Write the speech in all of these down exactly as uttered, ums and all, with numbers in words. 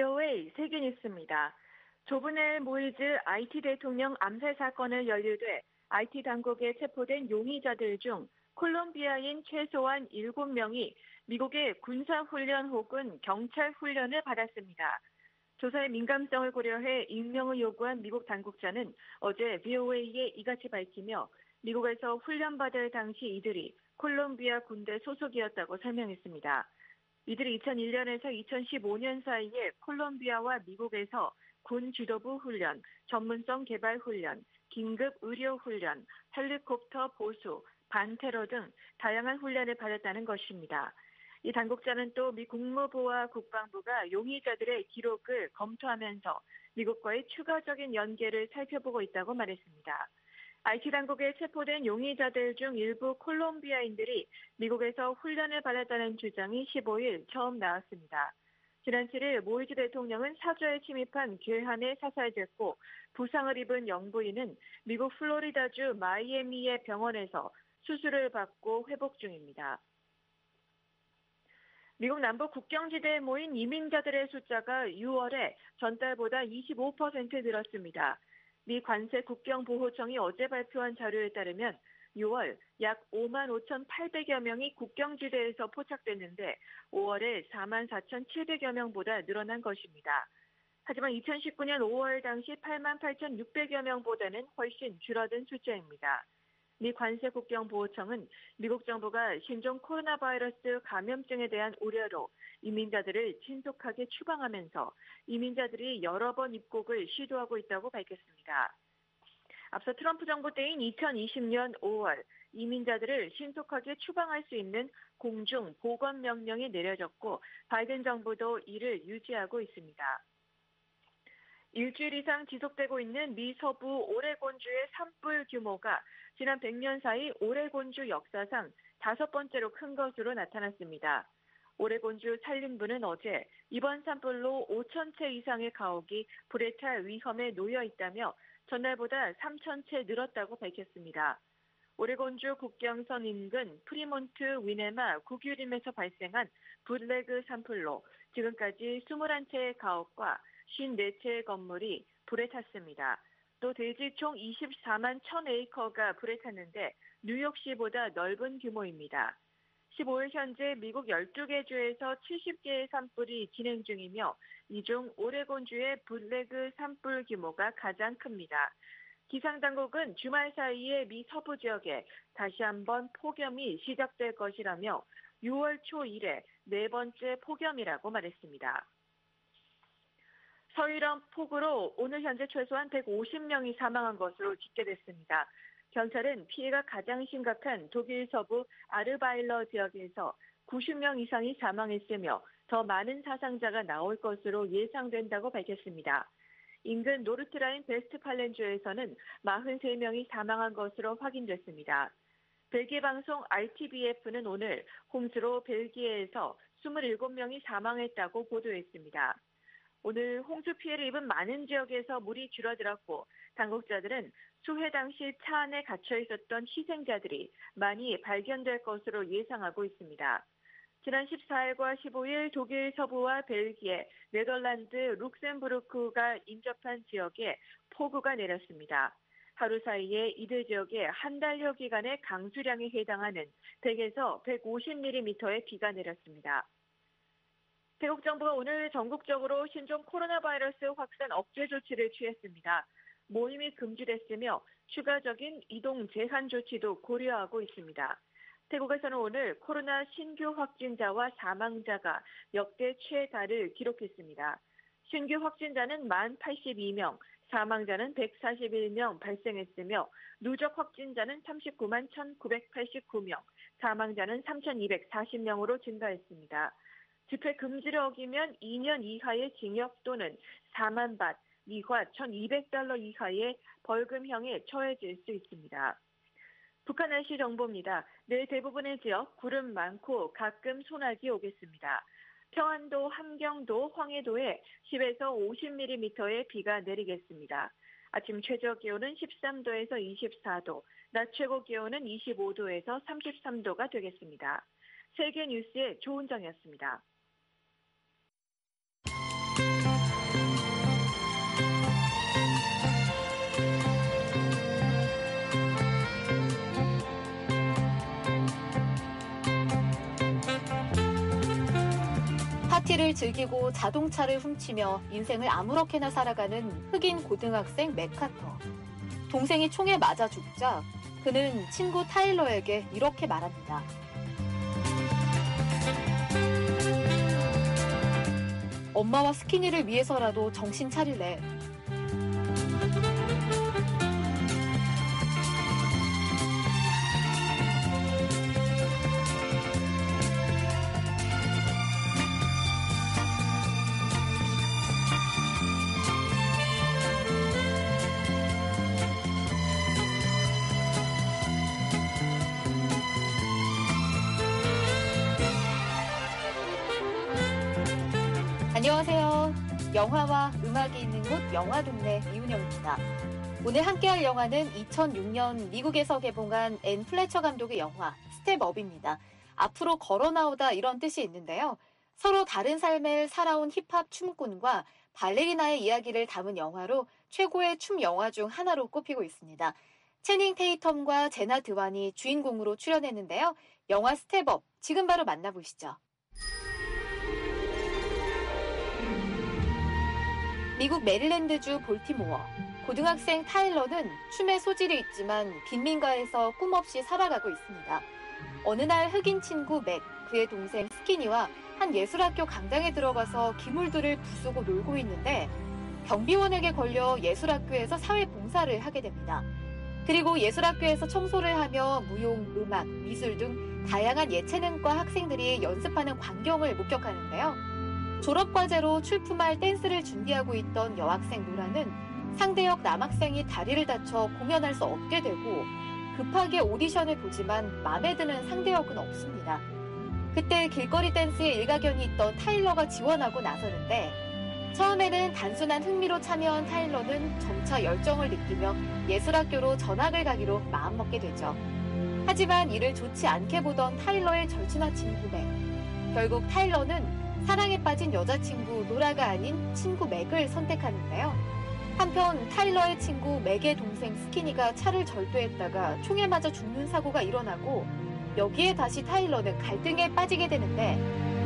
브이오에이 세계뉴스입니다. 조분엘 모이즈 아이티 대통령 암살 사건을 연루돼 아이티 당국에 체포된 용의자들 중 콜롬비아인 최소한 일곱 명이 미국의 군사훈련 혹은 경찰훈련을 받았습니다. 조사의 민감성을 고려해 익명을 요구한 미국 당국자는 어제 브이오에이에 이같이 밝히며 미국에서 훈련받을 당시 이들이 콜롬비아 군대 소속이었다고 설명했습니다. 이들이 이천일 년에서 이천십오 년 사이에 콜롬비아와 미국에서 군 지도부 훈련, 전문성 개발 훈련, 긴급 의료 훈련, 헬리콥터 보수, 반테러 등 다양한 훈련을 받았다는 것입니다. 이 당국자는 또 미 국무부와 국방부가 용의자들의 기록을 검토하면서 미국과의 추가적인 연계를 살펴보고 있다고 말했습니다. 아이티 당국에 체포된 용의자들 중 일부 콜롬비아인들이 미국에서 훈련을 받았다는 주장이 십오 일 처음 나왔습니다. 지난 칠 일 모이즈 대통령은 사저에 침입한 괴한에 사살됐고 부상을 입은 영부인은 미국 플로리다주 마이애미의 병원에서 수술을 받고 회복 중입니다. 미국 남부 국경지대에 모인 이민자들의 숫자가 유월에 전달보다 이십오 퍼센트 늘었습니다. 미 관세 국경보호청이 어제 발표한 자료에 따르면 유월 약 오만 오천팔백여 명이 국경지대에서 포착됐는데 오월에 사만 사천칠백여 명보다 늘어난 것입니다. 하지만 이천십구 년 오월 당시 팔만 팔천육백여 명보다는 훨씬 줄어든 숫자입니다. 미 관세국경보호청은 미국 정부가 신종 코로나 바이러스 감염증에 대한 우려로 이민자들을 신속하게 추방하면서 이민자들이 여러 번 입국을 시도하고 있다고 밝혔습니다. 앞서 트럼프 정부 때인 이천이십 년 오월 이민자들을 신속하게 추방할 수 있는 공중 보건 명령이 내려졌고 바이든 정부도 이를 유지하고 있습니다. 일주일 이상 지속되고 있는 미 서부 오레곤주의 산불 규모가 지난 백 년 사이 오레곤주 역사상 다섯 번째로 큰 것으로 나타났습니다. 오레곤주 산림부는 어제 이번 산불로 오천 채 이상의 가옥이 불에 탈 위험에 놓여 있다며 전날보다 삼천 채 늘었다고 밝혔습니다. 오레곤주 국경선 인근 프리몬트 위네마 국유림에서 발생한 블레그 산불로 지금까지 이십일 채의 가옥과 오십사 채의 건물이 불에 탔습니다. 또 대지 총 이십사만 천 에이커가 불에 탔는데 뉴욕시보다 넓은 규모입니다. 십오 일 현재 미국 열두 개 주에서 칠십 개의 산불이 진행 중이며 이 중 오레곤주의 블레그 산불 규모가 가장 큽니다. 기상당국은 주말 사이에 미 서부 지역에 다시 한번 폭염이 시작될 것이라며 유월 초 이래 네 번째 폭염이라고 말했습니다. 서일원 폭우로 오늘 현재 최소한 백오십 명이 사망한 것으로 집계됐습니다. 경찰은 피해가 가장 심각한 독일 서부 아르바일러 지역에서 구십 명 이상이 사망했으며 더 많은 사상자가 나올 것으로 예상된다고 밝혔습니다. 인근 노르트라인 베스트팔렌주에서는 사십삼 명이 사망한 것으로 확인됐습니다. 벨기에 방송 알티비에프는 오늘 홍수로 벨기에에서 이십칠 명이 사망했다고 보도했습니다. 오늘 홍수 피해를 입은 많은 지역에서 물이 줄어들었고 당국자들은 수해 당시 차 안에 갇혀 있었던 희생자들이 많이 발견될 것으로 예상하고 있습니다. 지난 십사 일과 십오 일 독일 서부와 벨기에, 네덜란드, 룩셈부르크가 인접한 지역에 폭우가 내렸습니다. 하루 사이에 이들 지역에 한 달여 기간의 강수량에 해당하는 백에서 백오십 밀리미터의 비가 내렸습니다. 태국 정부가 오늘 전국적으로 신종 코로나 바이러스 확산 억제 조치를 취했습니다. 모임이 금지됐으며 추가적인 이동 제한 조치도 고려하고 있습니다. 태국에서는 오늘 코로나 신규 확진자와 사망자가 역대 최다를 기록했습니다. 신규 확진자는 만 팔십이 명, 사망자는 백사십일 명 발생했으며 누적 확진자는 삼십구만 천구백팔십구 명, 사망자는 삼천이백사십 명으로 증가했습니다. 집회 금지를 어기면 이 년 이하의 징역 또는 사만 bat, 미화 천이백 달러 이하의 벌금형에 처해질 수 있습니다. 북한 날씨 정보입니다. 내일 대부분의 지역 구름 많고 가끔 소나기 오겠습니다. 평안도, 함경도, 황해도에 십에서 오십 밀리미터의 비가 내리겠습니다. 아침 최저 기온은 십삼 도에서 이십사 도, 낮 최고 기온은 이십오 도에서 삼십삼 도가 되겠습니다. 세계 뉴스의 조은정이었습니다. 파티를 즐기고 자동차를 훔치며 인생을 아무렇게나 살아가는 흑인 고등학생 맥카터. 동생이 총에 맞아 죽자 그는 친구 타일러에게 이렇게 말합니다. 엄마와 스키니를 위해서라도 정신 차릴래. 안녕하세요. 영화와 음악이 있는 곳 영화동네 이은영입니다. 오늘 함께할 영화는 이천육 년 미국에서 개봉한 앤 플래처 감독의 영화 스텝업입니다. 앞으로 걸어 나오다 이런 뜻이 있는데요. 서로 다른 삶을 살아온 힙합 춤꾼과 발레리나의 이야기를 담은 영화로 최고의 춤 영화 중 하나로 꼽히고 있습니다. 채닝 테이텀과 제나 드완이 주인공으로 출연했는데요. 영화 스텝업, 지금 바로 만나보시죠. 미국 메릴랜드주 볼티모어. 고등학생 타일러는 춤에 소질이 있지만 빈민가에서 꿈없이 살아가고 있습니다. 어느 날 흑인 친구 맥, 그의 동생 스키니와 한 예술학교 강당에 들어가서 기물들을 부수고 놀고 있는데 경비원에게 걸려 예술학교에서 사회봉사를 하게 됩니다. 그리고 예술학교에서 청소를 하며 무용, 음악, 미술 등 다양한 예체능과 학생들이 연습하는 광경을 목격하는데요. 졸업과제로 출품할 댄스를 준비하고 있던 여학생 노라는 상대역 남학생이 다리를 다쳐 공연할 수 없게 되고 급하게 오디션을 보지만 마음에 드는 상대역은 없습니다. 그때 길거리 댄스에 일가견이 있던 타일러가 지원하고 나서는데 처음에는 단순한 흥미로 참여한 타일러는 점차 열정을 느끼며 예술학교로 전학을 가기로 마음먹게 되죠. 하지만 이를 좋지 않게 보던 타일러의 절친한 친구 맥. 결국 타일러는 사랑에 빠진 여자친구 노라가 아닌 친구 맥을 선택하는데요. 한편 타일러의 친구 맥의 동생 스키니가 차를 절도했다가 총에 맞아 죽는 사고가 일어나고 여기에 다시 타일러는 갈등에 빠지게 되는데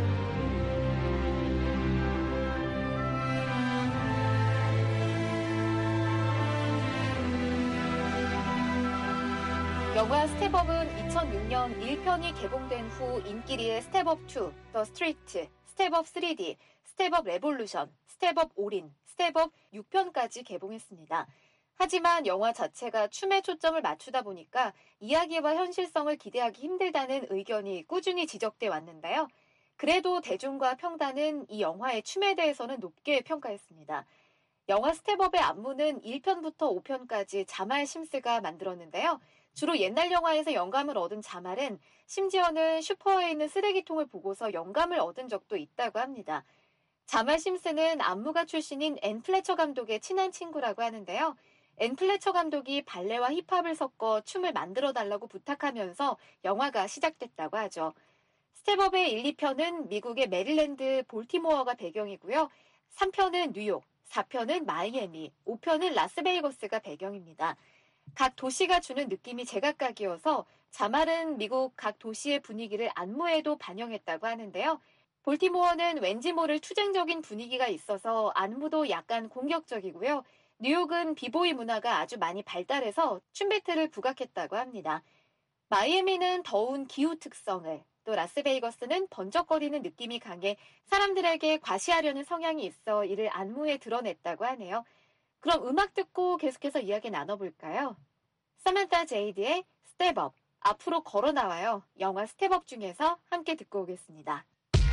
영화 스텝업은 이천육 년 일 편이 개봉된 후 인기리의 스텝업 투, 더 스트리트, 스텝업 쓰리디, 스텝업 레볼루션, 스텝업 올인, 스텝업 육 편까지 개봉했습니다. 하지만 영화 자체가 춤에 초점을 맞추다 보니까 이야기와 현실성을 기대하기 힘들다는 의견이 꾸준히 지적돼 왔는데요. 그래도 대중과 평단은 이 영화의 춤에 대해서는 높게 평가했습니다. 영화 스텝업의 안무는 일 편부터 오 편까지 자말 심스가 만들었는데요. 주로 옛날 영화에서 영감을 얻은 자말은 심지어는 슈퍼에 있는 쓰레기통을 보고서 영감을 얻은 적도 있다고 합니다. 자말 심스는 안무가 출신인 앤 플래처 감독의 친한 친구라고 하는데요. 앤 플래처 감독이 발레와 힙합을 섞어 춤을 만들어달라고 부탁하면서 영화가 시작됐다고 하죠. 스텝업의 일, 이 편은 미국의 메릴랜드 볼티모어가 배경이고요. 삼 편은 뉴욕, 사 편은 마이애미, 오 편은 라스베이거스가 배경입니다. 각 도시가 주는 느낌이 제각각이어서 자말은 미국 각 도시의 분위기를 안무에도 반영했다고 하는데요. 볼티모어는 왠지 모를 투쟁적인 분위기가 있어서 안무도 약간 공격적이고요. 뉴욕은 비보이 문화가 아주 많이 발달해서 춤 배틀을 부각했다고 합니다. 마이애미는 더운 기후 특성을, 또 라스베이거스는 번쩍거리는 느낌이 강해 사람들에게 과시하려는 성향이 있어 이를 안무에 드러냈다고 하네요. 그럼 음악 듣고 계속해서 이야기 나눠볼까요? 사만타 제이드의 스텝업, 앞으로 걸어 나와요. 영화 스텝업 중에서 함께 듣고 오겠습니다.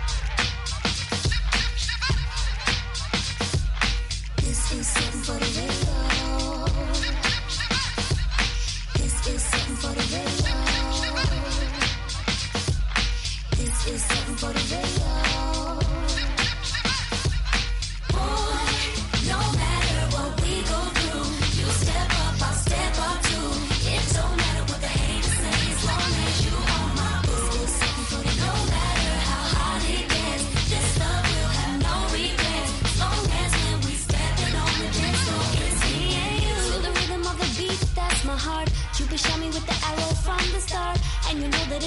This is something for the radio. This is something for the radio. This is something for the radio. Boy, no matter what we go through, you step up, I'll step up too. It don't matter what the haters say, as long as you on my boo. This is something for the no matter how hard it gets, this love will have no regrets. As long as when we stepping on the dance floor, it's me and you. To the rhythm of the beat, that's my heart. Cupid shot me with the arrow from the start, and you know that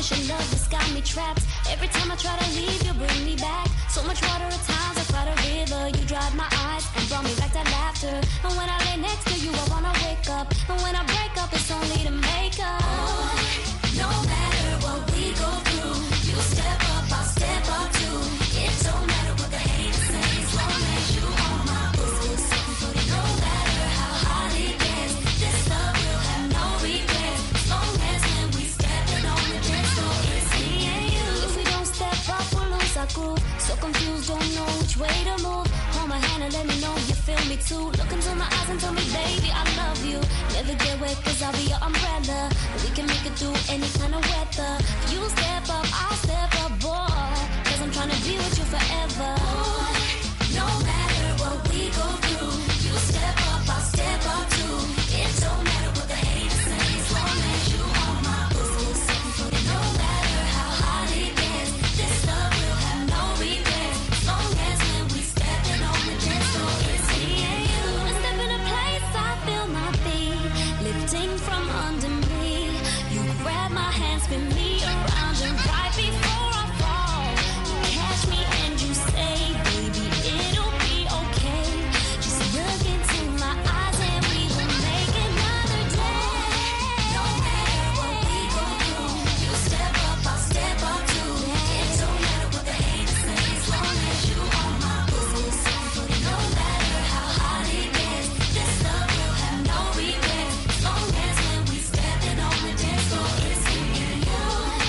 This your love that's got me trapped. Every time I try to leave, you bring me back. So much water at times, I cry a river. You dried my eyes and brought me back to laughter. And when I lay next to you, I wanna wake up. And when I break up, it's only to make up. Oh, no matter what we go through, you step up, I'll step up too. It don't matter what the haters say, as long as you on my boots. No matter how hard it gets, this love will have no regrets. As long as when we stepping on the dance floor, it's me and you. If we don't step up, we'll lose our groove. So confused, don't know which way to move. Hold my hand and let me know you feel me too. Look into my eyes and tell me, baby, I love you. Never get wet, cause I'll be your umbrella. We can make it through any kind of weather. You step up, I'll step up, boy. Cause I'm trying to be with you forever. Boy, no matter what we go through, you step up, I'll step up too. It don't matter what the haters say, as long as you on my boots. No matter how hard it gets, this love will have no regrets. As long as when we stepping on the dance floor, it's me and you. When I step in a place, I feel my feet lifting from under me. You grab my hand, spin me around, and right before I fall, you catch me and you say, baby, it'll be okay. Just look into my eyes and we will make another day. No matter what we go through, you step up, I'll step up too. It don't matter what the haters say, as long as you on my boots. No matter how hard it gets, this love will have no regrets. As long as when we stepping on the dance floor, it's me and you.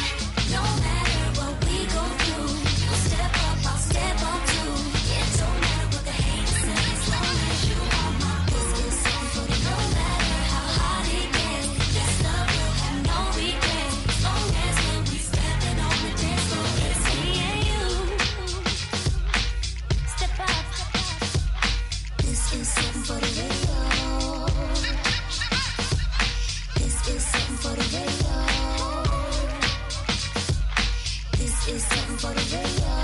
No matter what we go through, you step up, I'll step up too. It don't matter what the haters say, as long as you on my boots. No matter how hard it gets, this love will have no regrets. As long as when we stepping on the dance floor, it's me and you. Step up. This is something for the radio. This is something for the radio. This is something for the radio.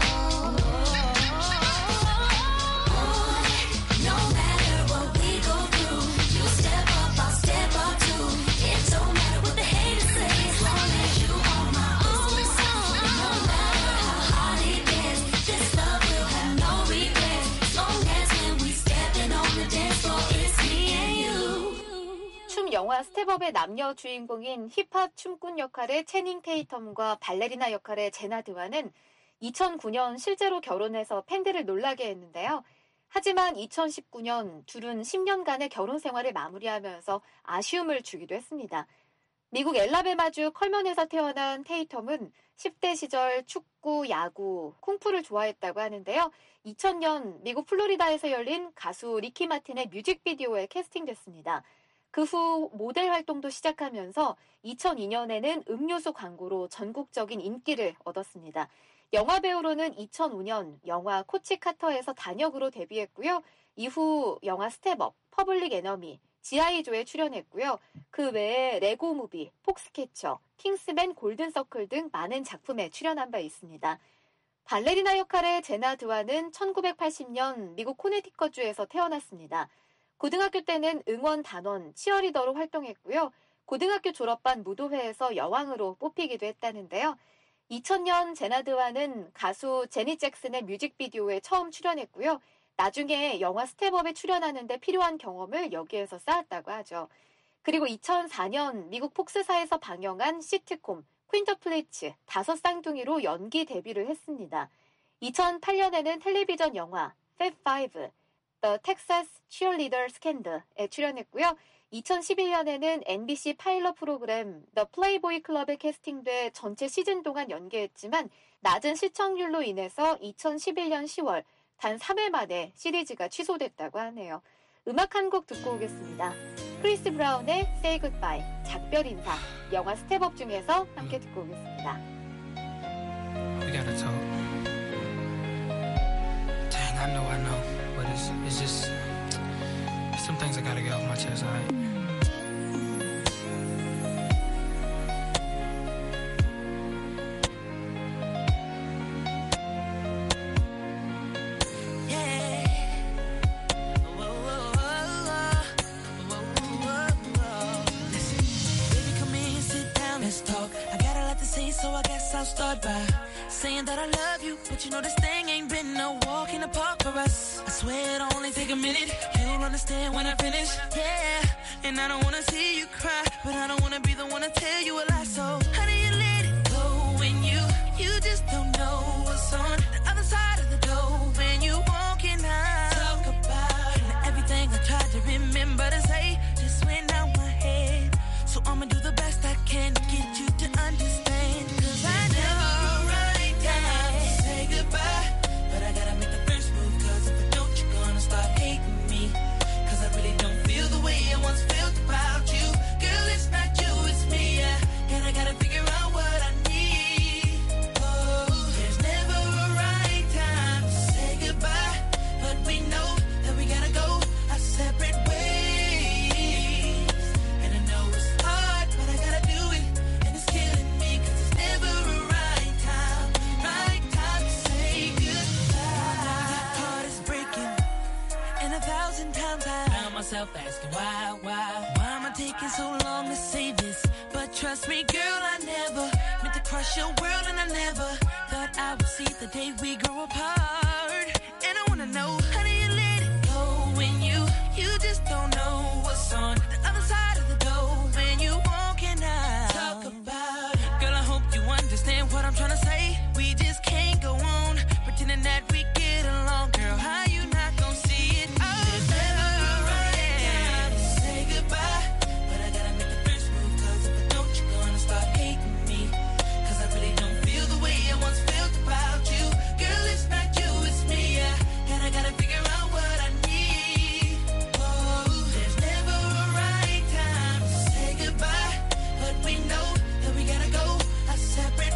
No matter what we go through, you step up, I'll step up too. It don't matter what the haters say, as long as you on my boots. No matter how hard it gets, this love will have no regrets. As long as when we stepping on the dance floor, it's me and you. 춤 영화 스텝업의 남녀 주인공인 힙합 춤꾼 역할의 채닝 테이텀과 발레리나 역할의 제나 드완은 이천구 년 실제로 결혼해서 팬들을 놀라게 했는데요. 하지만 이천십구 년 둘은 십 년간의 결혼 생활을 마무리하면서 아쉬움을 주기도 했습니다. 미국 엘라베마주 컬먼에서 태어난 테이텀은 십 대 시절 축구, 야구, 쿵푸를 좋아했다고 하는데요. 이천 년 미국 플로리다에서 열린 가수 리키 마틴의 뮤직비디오에 캐스팅됐습니다. 그 후 모델 활동도 시작하면서 이천이 년에는 음료수 광고로 전국적인 인기를 얻었습니다. 영화 배우로는 이천오 년 영화 코치 카터에서 단역으로 데뷔했고요. 이후 영화 스텝업, 퍼블릭 에너미, 지아이 조에 출연했고요. 그 외에 레고 무비, 폭스캐쳐, 킹스맨 골든서클 등 많은 작품에 출연한 바 있습니다. 발레리나 역할의 제나 드완은 천구백팔십 년 미국 코네티컷주에서 태어났습니다. 고등학교 때는 응원 단원, 치어리더로 활동했고요. 고등학교 졸업반 무도회에서 여왕으로 뽑히기도 했다는데요. 이천 년 제나 드완은 가수 제니 잭슨의 뮤직비디오에 처음 출연했고요. 나중에 영화 스텝업에 출연하는데 필요한 경험을 여기에서 쌓았다고 하죠. 그리고 이천사 년 미국 폭스사에서 방영한 시트콤 퀸터플리츠 다섯 쌍둥이로 연기 데뷔를 했습니다. 이천팔 년에는 텔레비전 영화 팹 파이브, The Texas Cheerleader Scandal에 출연했고요. 이천십일 년에는 엠비씨 파일럿 프로그램 The Playboy Club에 캐스팅돼 전체 시즌 동안 연기했지만 낮은 시청률로 인해서 이천십일 년 시월 단 삼 회 만에 시리즈가 취소됐다고 하네요. 음악 한 곡 듣고 오겠습니다. 크리스 브라운의 Say Goodbye, 작별 인사, 영화 스텝업 중에서 함께 듣고 오겠습니다. We gotta talk. Dang, I know, I know, but it's, it's just some things I gotta get off my chest, alright? Let's talk. I got a lot to say, so I guess I'll start by saying that I love you, but you know this thing ain't been no walk in the park for us. I swear it'll only take a minute, you'll understand when I finish, yeah. And I don't wanna see you cry, but I don't wanna be the one to tell you a lie. So honey, you let it go when you, you just don't know what's on the other side of the door. When you walking out, talk about everything I tried to remember to say just went out my head. So I'ma do the best I can to get you to understand. Cause I never right time to say goodbye, but I gotta make the first move, cause if I don't, you're gonna start hating me. Cause I really don't feel the way I once felt about you. Girl, it's not you, it's me, yeah. And I gotta figure out what I need. Oh, there's never a right time to say goodbye, but we know that we gotta go our separate ways. And I know it's hard, but I gotta do it, and it's killing me, cause it's never a right time, right time to say goodbye. My heart is breaking, and a thousand times I found myself asking why, why, why am I taking so long to say this? But trust me, girl, I never meant to crush your world, and I never thought I would see the day we grow apart. And I wanna know, how do you let it go when you, you just don't know what's on the other side of the door? When you walking out, talk about it. Girl, I hope you understand what I'm trying to say. We just can't go on pretending that we get along. Girl, how you not gonna see it? Oh, there's never a right time to say goodbye, but I gotta make the first move, cause if I don't, you're gonna start hating me. Cause I really don't feel the way I once felt about you. Girl, it's not you, it's me, yeah. And I gotta figure out what I need. Oh, there's never a right time to say goodbye, but we know that we gotta go our separate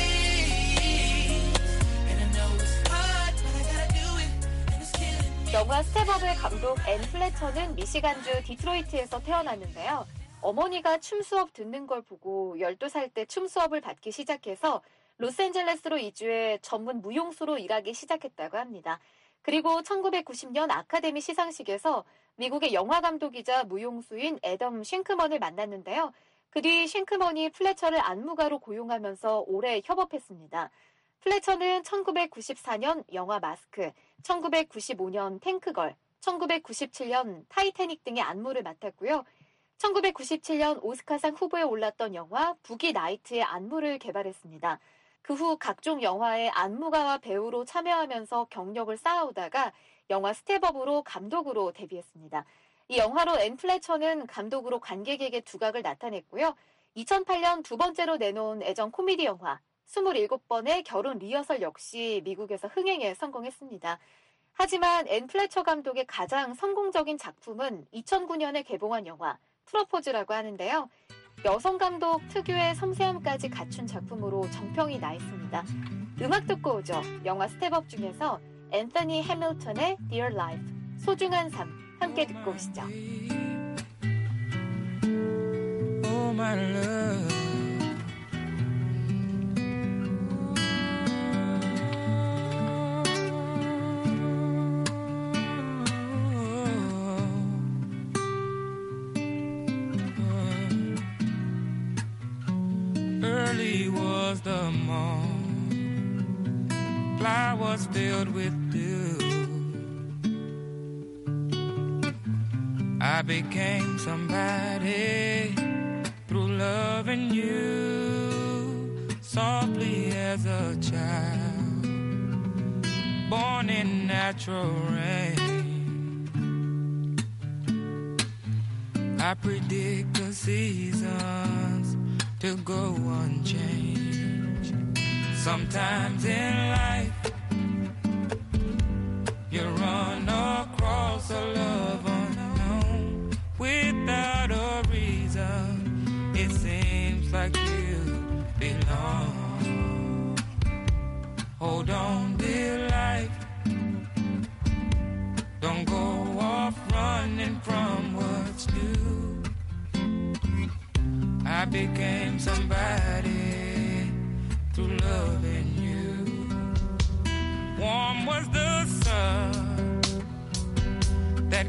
ways. And I know it's hard, but I gotta do it, and it's killing me. 영화 스텝업의 감독 앤 플래처는 미시간주 디트로이트에서 태어났는데요. 어머니가 춤 수업 듣는 걸 보고 열두 살 때 춤 수업을 받기 시작해서 로스앤젤레스로 이주해 전문 무용수로 일하기 시작했다고 합니다. 그리고 천구백구십 년 아카데미 시상식에서 미국의 영화 감독이자 무용수인 애덤 쉔크먼을 만났는데요. 그 뒤 쉔크먼이 플래처를 안무가로 고용하면서 오래 협업했습니다. 플래처는 천구백구십사 년 영화 마스크, 천구백구십오 년 탱크걸, 천구백구십칠 년 타이타닉 등의 안무를 맡았고요. 천구백구십칠 년 오스카상 후보에 올랐던 영화 부기 나이트의 안무를 개발했습니다. 그 후 각종 영화에 안무가와 배우로 참여하면서 경력을 쌓아오다가 영화 스텝업으로 감독으로 데뷔했습니다. 이 영화로 앤 플래처는 감독으로 관객에게 두각을 나타냈고요. 이천팔 년 두 번째로 내놓은 애정 코미디 영화 스물일곱 번의 결혼 리허설 역시 미국에서 흥행에 성공했습니다. 하지만 앤 플래처 감독의 가장 성공적인 작품은 이천구 년에 개봉한 영화 프로포즈라고 하는데요. 여성 감독 특유의 섬세함까지 갖춘 작품으로 정평이 나 있습니다. 음악 듣고 오죠. 영화 스텝업 중에서 앤서니 해밀턴의 Dear Life, 소중한 삶 함께 듣고 오시죠. Oh my love. Early was the morn, flowers filled with dew. I became somebody through loving you softly as a child, born in natural rain. I predict the seasons to go unchanged. Sometimes in life you run across a love unknown without a reason. It seems like you belong. Hold on, dear life, don't go off running from what's new. I became somebody through loving you. Warm was the sun that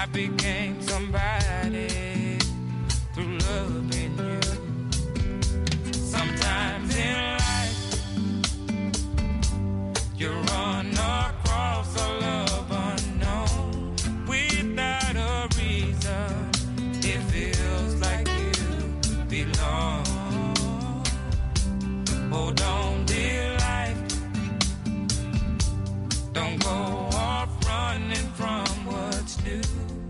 I became somebody through loving you. Sometimes in life you run across a love unknown without a reason. It feels like you belong. Hold on, dear life. Don't go off running from what's new.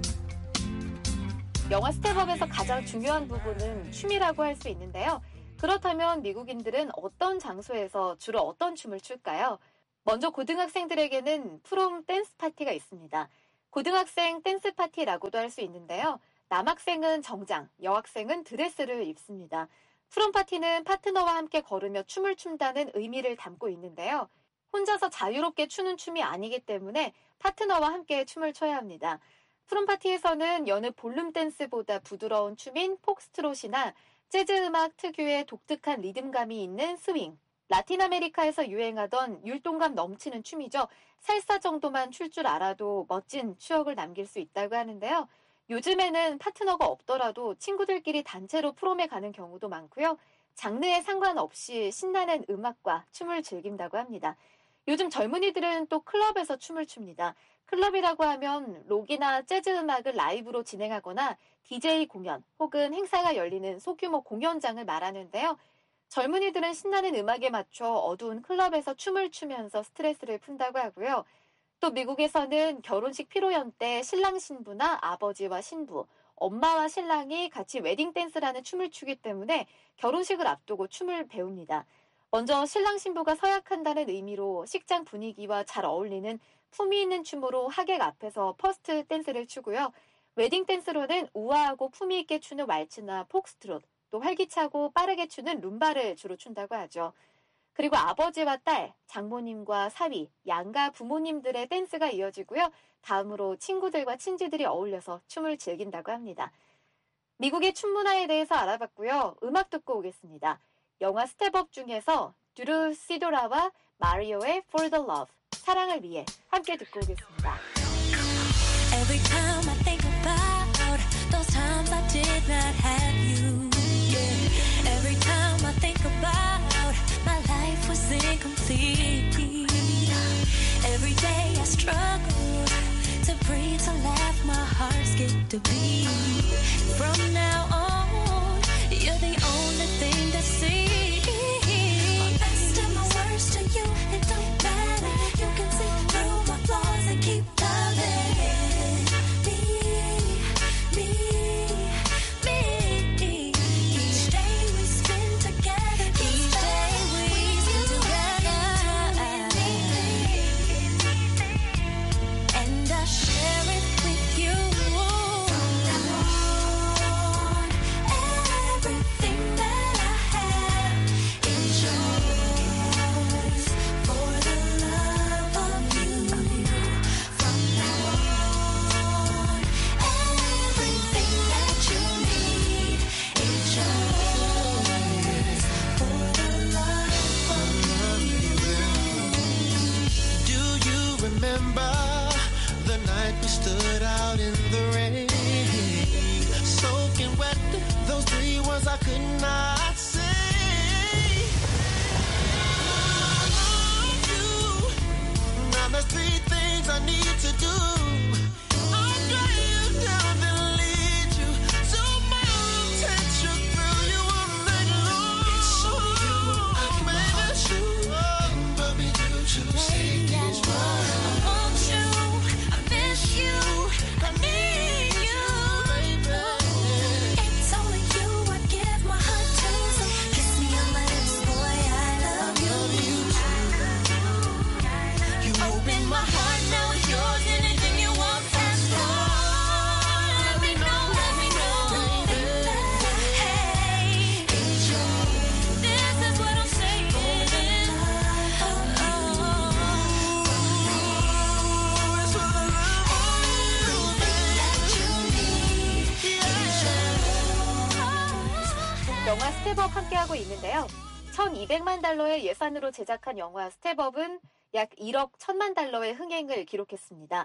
영화 스텝업에서 가장 중요한 부분은 춤이라고 할 수 있는데요. 그렇다면 미국인들은 어떤 장소에서 주로 어떤 춤을 출까요? 먼저 고등학생들에게는 프롬 댄스 파티가 있습니다. 고등학생 댄스 파티라고도 할 수 있는데요. 남학생은 정장, 여학생은 드레스를 입습니다. 프롬 파티는 파트너와 함께 걸으며 춤을 춘다는 의미를 담고 있는데요. 혼자서 자유롭게 추는 춤이 아니기 때문에 파트너와 함께 춤을 춰야 합니다. 프롬 파티에서는 여느 볼룸 댄스보다 부드러운 춤인 폭스트롯이나 재즈 음악 특유의 독특한 리듬감이 있는 스윙, 라틴 아메리카에서 유행하던 율동감 넘치는 춤이죠. 살사 정도만 출 줄 알아도 멋진 추억을 남길 수 있다고 하는데요. 요즘에는 파트너가 없더라도 친구들끼리 단체로 프롬에 가는 경우도 많고요. 장르에 상관없이 신나는 음악과 춤을 즐긴다고 합니다. 요즘 젊은이들은 또 클럽에서 춤을 춥니다. 클럽이라고 하면 록이나 재즈 음악을 라이브로 진행하거나 디제이 공연 혹은 행사가 열리는 소규모 공연장을 말하는데요. 젊은이들은 신나는 음악에 맞춰 어두운 클럽에서 춤을 추면서 스트레스를 푼다고 하고요. 또 미국에서는 결혼식 피로연 때 신랑 신부나 아버지와 신부, 엄마와 신랑이 같이 웨딩 댄스라는 춤을 추기 때문에 결혼식을 앞두고 춤을 배웁니다. 먼저 신랑 신부가 서약한다는 의미로 식장 분위기와 잘 어울리는 품위 있는 춤으로 하객 앞에서 퍼스트 댄스를 추고요. 웨딩 댄스로는 우아하고 품위 있게 추는 왈츠나 폭스트롯, 또 활기차고 빠르게 추는 룸바를 주로 춘다고 하죠. 그리고 아버지와 딸, 장모님과 사위, 양가 부모님들의 댄스가 이어지고요. 다음으로 친구들과 친지들이 어울려서 춤을 즐긴다고 합니다. 미국의 춤 문화에 대해서 알아봤고요. 음악 듣고 오겠습니다. 영화 스텝업 중에서 두루 시도라와 마리오의 For the Love, 사랑을 위해 함께 듣고 오겠습니다. Every time I think about those times I did not have you. Yeah. Every time I think about my life was incomplete. Every day I struggle to breathe, to laugh, my heart skipped a beat. From now on, you're the only thing that sees. My best and my worst to you, it don't matter. You can see through my flaws and keep loving me, me, me. Each day we spend together, each day we spend together, and I share it with you. From now on, everything that I have is yours for the love of you. From now on, everything that you need is yours for the love of you. Do you remember the night we stood out in the rain, soaking wet, those three words I could not say. I love you. Now there's three things I need to do. I'll drive you down and lead you to my room, take you through you all night long. It's only you I keep my heart true, but we do to say these words. I want you, I miss you, I need you, baby. It's only you I give my heart to, so kiss me on my lips, boy, I love you. You open my heart, now it's yours, anything you want, ask for. Let me know, let me know, hey, it's yours. This is what I'm saying. 영화 스텝업 함께하고 있는데요. 천이백만 달러의 예산으로 제작한 영화 스텝업은 약 일억 천만 달러의 흥행을 기록했습니다.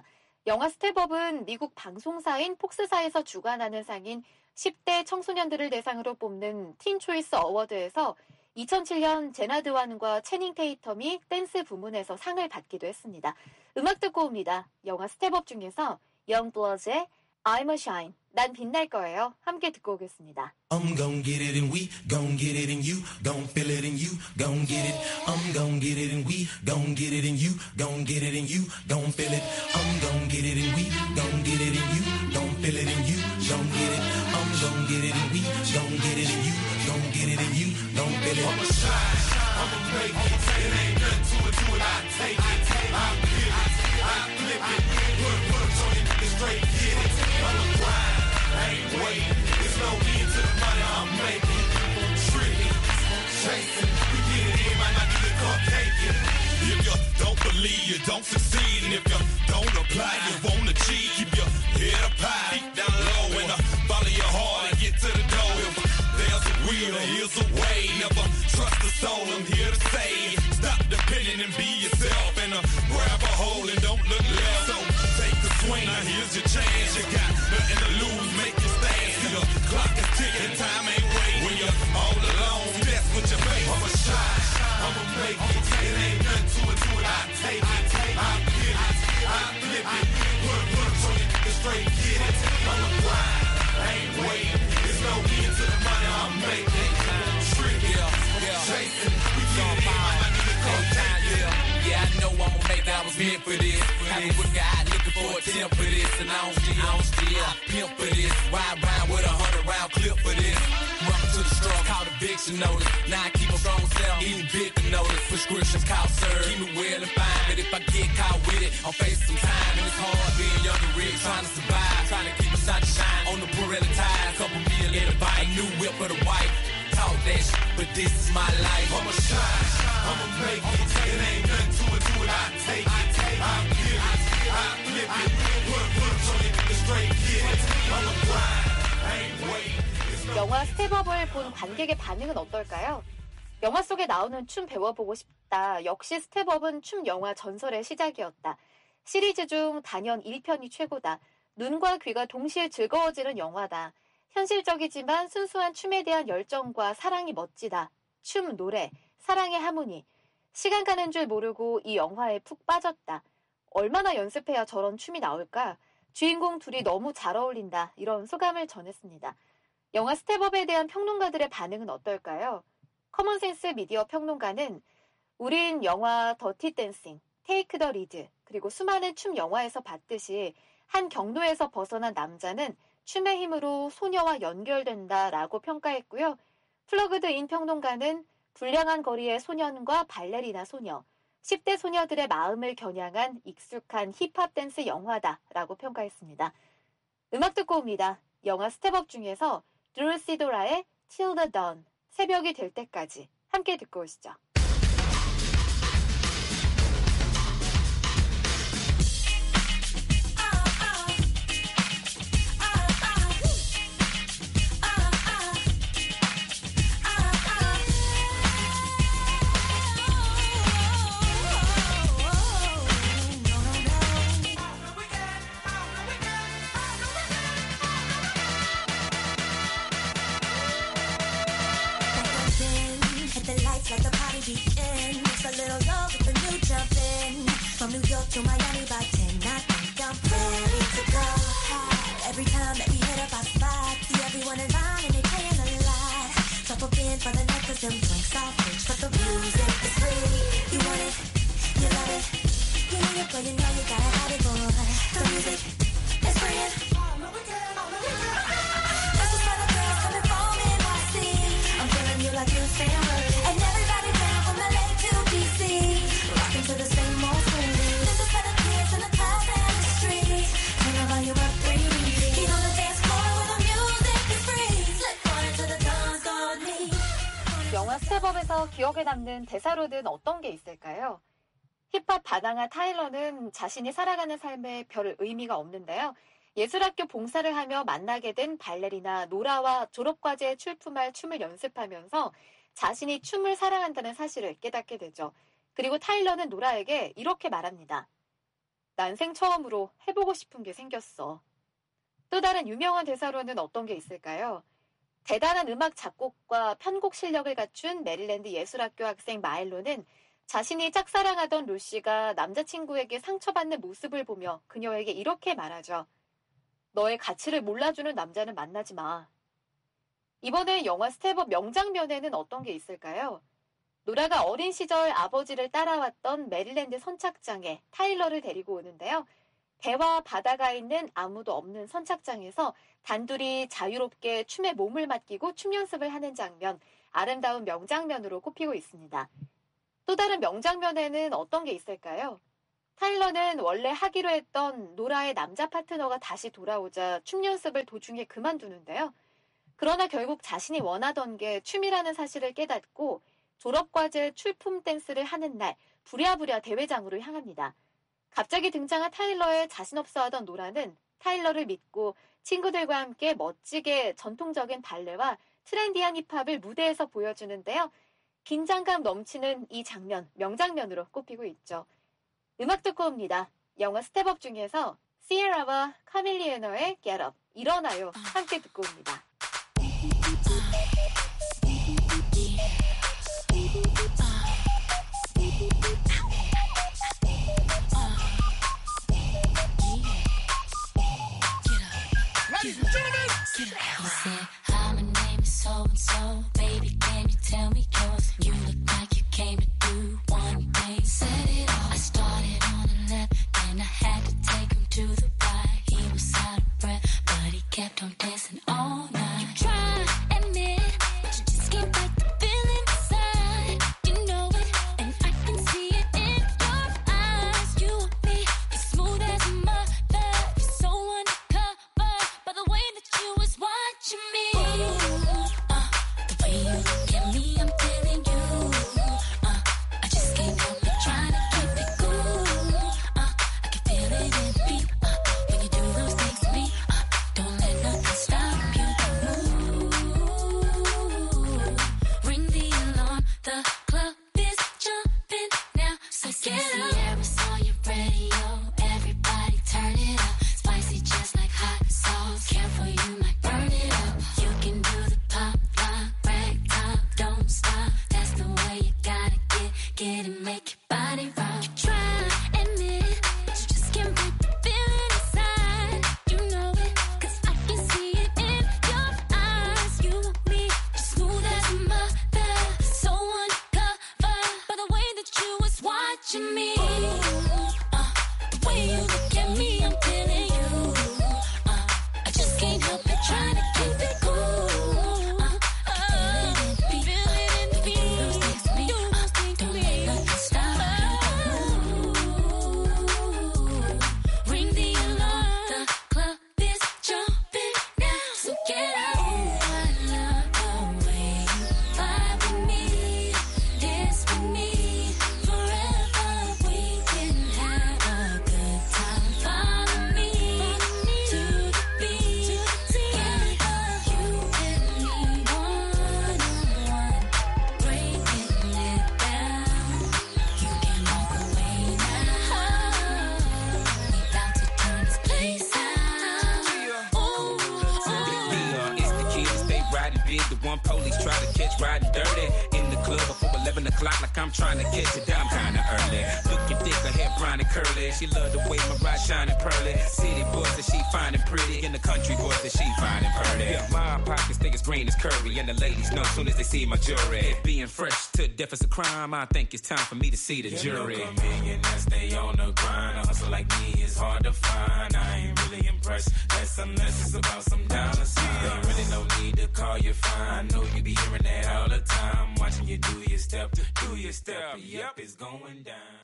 영화 스텝업은 미국 방송사인 폭스사에서 주관하는 상인 십 대 청소년들을 대상으로 뽑는 틴 초이스 어워드에서 이천칠 년 제나 드완과 채닝 테이텀이 댄스 부문에서 상을 받기도 했습니다. 음악 듣고 옵니다. 영화 스텝업 중에서 영블러드의 I'm a Shine, 난 빛날 거예요. 함께 듣고 오겠습니다. I'm gon' get it and we gon' get it and you gon' feel it and you gon' get it. I'm gon' get it and we gon' get it and you gon' get it and you gon' feel it. I'm gon' get it and we gon' get it and you gon' feel it and you gon' get it. I'm gon' get it and we gon' get it and you gon' get it and you gon' feel it. I'ma shine, I'ma make it. It ain't nothing to it, to it. I take it, I get it, I flip it. Put put 'em on you niggas straight, get it. I'ma grind, I ain't waiting. There's no end to the money I'm making. Tricking, chasing, we get it in, might not be the Caucasian. If you don't believe, you don't succeed. And if you don't apply, you won't achieve. Keep your head up high, deep down low, and uh, follow your heart and get to the door. If there's a will, there is a way. Never trust the soul, I'm here to say. Stop depending and be yourself, and uh, grab a hold and don't look left. So take a swing, now here's your chance. You got nothing to lose, make your stand. See the clock is ticking, time ain't waiting. When you're all alone, that's what you face. I'ma shine, I'ma make it. It ain't nothing to it, to it. I take it, I get it, I flip it. Put put 'em on you niggas straight, get it. I'ma grind, I ain't waiting. There's no end to the money I'm making. Tricking, chasing, we get it in, might not be the Caucasian. Yeah, I know I'ma make it, I was meant for this. I've been working out looking for a tip for this. And I don't steal, I don't steal, I pimp for this. Ride round with a hundred round clip for this. Run to the straw, called eviction notice. Now I keep a strong self, even big to notice. Prescriptions call serve, keep me well and fine. But if I get caught with it, I'm facing some time. And it's hard being young and rich, trying to survive. Trying to keep a shot to shine on the Pirelli tires. Couple million in a bike, new whip for the wife. Talk that shit, but this is my life. I'ma shine, I'ma make it. It ain't nothing to it, to it. I take it, I get it, I flip it. Put put 'em on you niggas straight, get it. I'ma grind, I ain't waiting. 영화 스텝업을 본 관객의 반응은 어떨까요? 영화 속에 나오는 춤 배워보고 싶다. 역시 스텝업은 춤 영화 전설의 시작이었다. 시리즈 중 단연 일 편이 최고다. 눈과 귀가 동시에 즐거워지는 영화다. 현실적이지만 순수한 춤에 대한 열정과 사랑이 멋지다. 춤, 노래, 사랑의 하모니. 시간 가는 줄 모르고 이 영화에 푹 빠졌다. 얼마나 연습해야 저런 춤이 나올까? 주인공 둘이 너무 잘 어울린다. 이런 소감을 전했습니다. 영화 스텝업에 대한 평론가들의 반응은 어떨까요? 커먼센스 미디어 평론가는 우린 영화 더티 댄싱, 테이크 더 리드, 그리고 수많은 춤 영화에서 봤듯이 한 경로에서 벗어난 남자는 춤의 힘으로 소녀와 연결된다라고 평가했고요. 플러그드인 평론가는 불량한 거리의 소년과 발레리나 소녀, 십 대 소녀들의 마음을 겨냥한 익숙한 힙합 댄스 영화다라고 평가했습니다. 음악 듣고 옵니다. 영화 스텝업 중에서 드루시도라의 Till the Dawn, 새벽이 될 때까지 함께 듣고 오시죠. Let the party begin. It's a little low with the new jump in. From New York to Miami by ten, I think I'm ready to go. Every time that we hit up our spot, see everyone in line and they paying a lot. Jump up in for the night 'cause them drinks are rich, but the music is free. You want it, you love it, you need it, but you know you gotta have it, boy. The music is free. All the weekend, all the weekend. That's what's for the girls coming from N Y C. I'm feeling you like you family. To the same old food. This is for the kids in the club and the street. Turn the volume up three. Get on the dance floor where the music is free. Slip on into the dawn's gone me. 영화 스텝업에서 기억에 남는 대사로는 어떤 게 있을까요? 힙합 바나나 타일러는 자신이 살아가는 삶에 별 의미가 없는데요. 예술학교 봉사를 하며 만나게 된 발레리나 노라와 졸업과제에 출품할 춤을 연습하면서 자신이 춤을 사랑한다는 사실을 깨닫게 되죠. 그리고 타일러는 노라에게 이렇게 말합니다. 난생 처음으로 해보고 싶은 게 생겼어. 또 다른 유명한 대사로는 어떤 게 있을까요? 대단한 음악 작곡과 편곡 실력을 갖춘 메릴랜드 예술학교 학생 마일로는 자신이 짝사랑하던 루시가 남자친구에게 상처받는 모습을 보며 그녀에게 이렇게 말하죠. 너의 가치를 몰라주는 남자는 만나지 마. 이번에 영화 스텝업 명장면에는 어떤 게 있을까요? 노라가 어린 시절 아버지를 따라왔던 메릴랜드 선착장에 타일러를 데리고 오는데요. 배와 바다가 있는 아무도 없는 선착장에서 단둘이 자유롭게 춤에 몸을 맡기고 춤 연습을 하는 장면, 아름다운 명장면으로 꼽히고 있습니다. 또 다른 명장면에는 어떤 게 있을까요? 타일러는 원래 하기로 했던 노라의 남자 파트너가 다시 돌아오자 춤 연습을 도중에 그만두는데요. 그러나 결국 자신이 원하던 게 춤이라는 사실을 깨닫고 졸업과제 출품 댄스를 하는 날 부랴부랴 대회장으로 향합니다. 갑자기 등장한 타일러의 자신 없어 하던 노라는 타일러를 믿고 친구들과 함께 멋지게 전통적인 발레와 트렌디한 힙합을 무대에서 보여주는데요. 긴장감 넘치는 이 장면, 명장면으로 꼽히고 있죠. 음악 듣고 옵니다. 영화 스텝업 중에서 시에라와 카밀리에너의 Get Up, 일어나요. 함께 듣고 옵니다. Ladies and gentlemen, get up. You said, hi, my name is so and so. Baby, can you tell me yours? You look like you came to do one thing. Set it off. I started on the left, then I had to take him to the right. He was out of breath, but he kept on dancing all night. You try admit, but you just can't fight the feeling inside. You know it, and I can see it in your eyes. You and me, you're smooth as a mother. You're so undercover by the way that you was watching me. Ooh, uh, the way you look at me, I'm telling you. Uh, I just can't help but trying to keep it cool. Uh, I can feel it in the beat. Uh, when you do those things to me, uh, don't let nothing stop you. Move, ring the alarm. The club is jumping now, so get up. Sierra's on your radio. Everybody turn it up. Spicy just like hot sauce. Careful, you might burn it up. You can do the pop, lock, rag top, don't stop. That's the way you gotta get, get and make your body rock. You try admit it, but you just can't break the feeling inside. You know it, 'cause I can see it in your eyes. You and me, you're smooth as a mother, so undercover by the way that you was watching me. Uh, the way you look at me, I'm telling you. Uh, I just can't help it, trying to keep it cool. Uh, I can feel it in the beat. Do those things to me. Uh, don't let nothing stop you. Ring the alarm. The club is jumping now, so get up. Oh, I love the way you vibe with me, dance with me. Forever we can have a good time. Follow me to the beat. Together, you and me, one on one, breaking it down. You can walk away now. We about to turn this place out. Ooh, Yeah, it's the kid that stay riding big, the one police try to catch riding dirty. In the club before eleven o'clock, like I'm trying to catch it down kinda early. Looking thick, her hair brown and curly. She love the way my ride shining pearly. City boys that she fine and pretty, and the country boys that she fine and pretty. Yeah, my pockets think it's green as curry, and the ladies know soon as they see my jewelry. Being fresh to death is a crime, I think it's time for me to see the jury. Look a millionaire, stay on the grind. A hustle like me is hard to find. I ain't really impressed. That's unless it's about some dollar sign. Ain't really no need to call you fine. I know you be hearing that all the time. Watching you do your step, do your step. Yep, it's going down.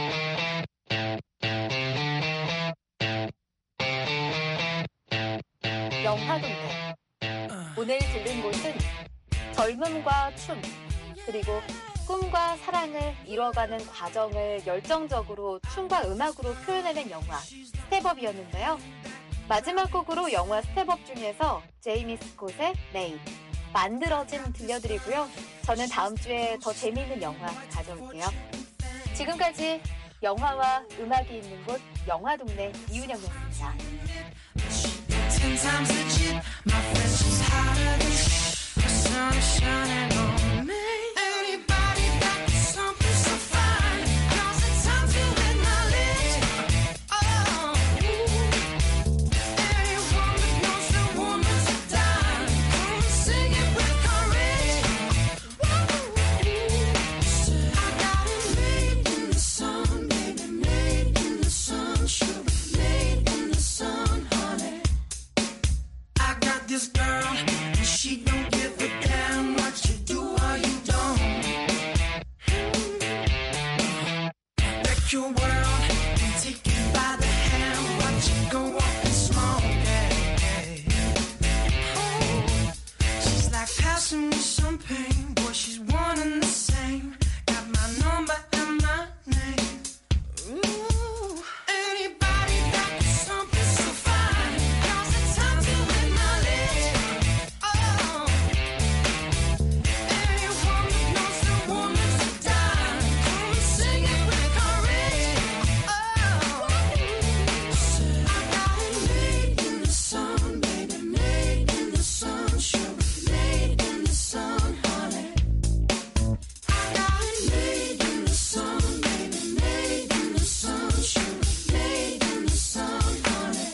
영화동네. 오늘 들른 곳은 젊음과 춤, 그리고 꿈과 사랑을 이뤄가는 과정을 열정적으로 춤과 음악으로 표현해낸 영화 스텝업이었는데요. 마지막 곡으로 영화 스텝업 중에서 제이미 스콧의 메이, 만들어진 들려드리고요. 저는 다음 주에 더 재미있는 영화 가져올게요. 지금까지 영화와 음악이 있는 곳 영화동네 이윤영이었습니다. Ten times legit, my friends just hotter than the sun is shining on me. Anybody got something so fine? Now's the time to acknowledge. Oh, anyone that knows the woman's a dime, come sing it with courage. I got it made in the sun, baby, made in the sun, sugar, made in the sun, honey. I got this girl, and she don't give a damn what you do or you don't. Wreck your world and take you by the hand, watch you go up in smoke. Yeah, yeah. Oh, she's like passing me some pain, boy, she's one and the same. Got my number and my name. Ooh, anybody got something so fine? Now's the time to acknowledge. Oh, anyone that knows the woman's a dime, come sing it with courage. Oh, I got it made in the sun, baby, made in the sun, sugar, made in the sun, honey. I got it made in the sun, baby, made in the sun, sugar, made in the sun, honey.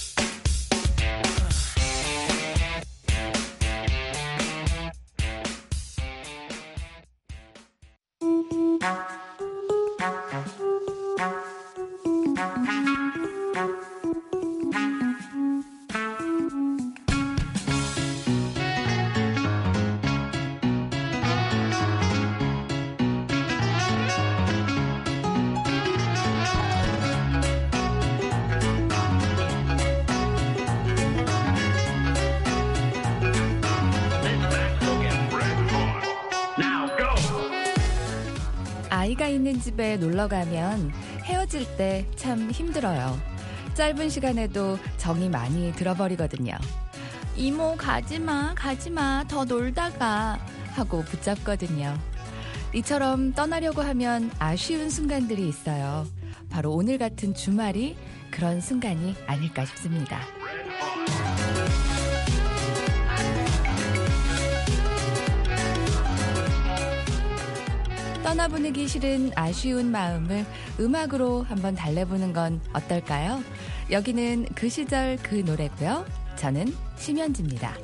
아이가 있는 집에 놀러 가면 헤어질 때 참 힘들어요. 짧은 시간에도 정이 많이 들어버리거든요. 이모 가지마 가지마 더 놀다가 하고 붙잡거든요. 이처럼 떠나려고 하면 아쉬운 순간들이 있어요. 바로 오늘 같은 주말이 그런 순간이 아닐까 싶습니다. 떠나보내기 싫은 아쉬운 마음을 음악으로 한번 달래보는 건 어떨까요? 여기는 그 시절 그 노래고요. 저는 심현지입니다.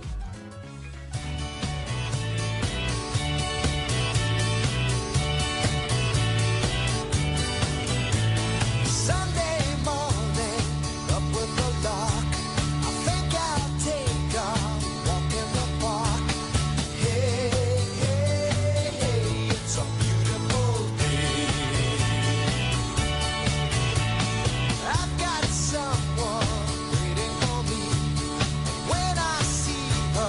I've got someone waiting for me when I see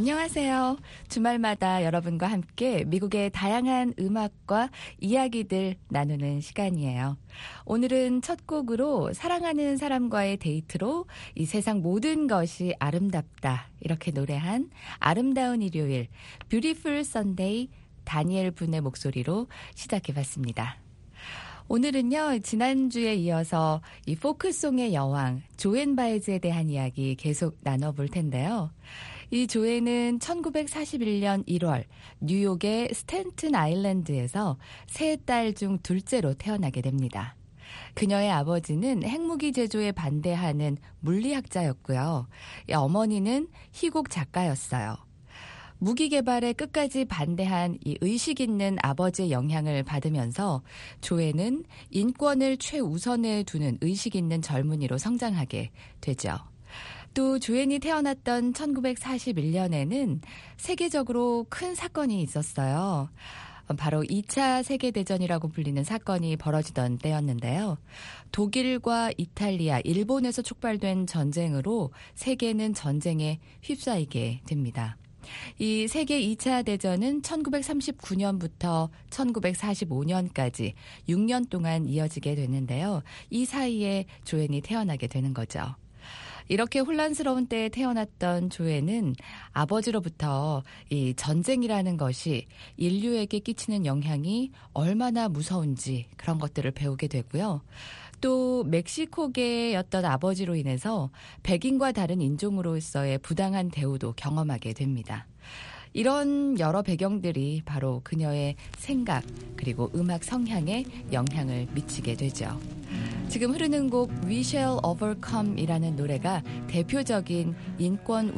안녕하세요. 주말마다 여러분과 함께 미국의 다양한 음악과 이야기들 나누는 시간이에요. 오늘은 첫 곡으로 사랑하는 사람과의 데이트로 이 세상 모든 것이 아름답다 이렇게 노래한 아름다운 일요일 Beautiful Sunday 다니엘 분의 목소리로 시작해봤습니다. 오늘은요, 지난주에 이어서 이 포크송의 여왕 조앤 바이즈에 대한 이야기 계속 나눠볼 텐데요. 이 조앤은 천구백사십일 년 일월 뉴욕의 스탠튼 아일랜드에서 세 딸 중 둘째로 태어나게 됩니다. 그녀의 아버지는 핵무기 제조에 반대하는 물리학자였고요. 어머니는 희곡 작가였어요. 무기 개발에 끝까지 반대한 이 의식 있는 아버지의 영향을 받으면서 조앤은 인권을 최우선에 두는 의식 있는 젊은이로 성장하게 되죠. 또 조앤이 태어났던 천구백사십일 년에는 세계적으로 큰 사건이 있었어요. 바로 이 차 세계대전이라고 불리는 사건이 벌어지던 때였는데요. 독일과 이탈리아, 일본에서 촉발된 전쟁으로 세계는 전쟁에 휩싸이게 됩니다. 이 세계 이 차 대전은 천구백삼십구 년부터 천구백사십오 년까지 육 년 동안 이어지게 되는데요. 이 사이에 조앤이 태어나게 되는 거죠. 이렇게 혼란스러운 때에 태어났던 조앤은 아버지로부터 이 전쟁이라는 것이 인류에게 끼치는 영향이 얼마나 무서운지 그런 것들을 배우게 되고요. 또 멕시코계였던 아버지로 인해서 백인과 다른 인종으로서의 부당한 대우도 경험하게 됩니다. 이런 여러 배경들이 바로 그녀의 생각 그리고 음악 성향에 영향을 미치게 되죠. 지금 흐르는 곡 We Shall Overcome이라는 노래가 대표적인 인권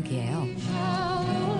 운동곡이에요.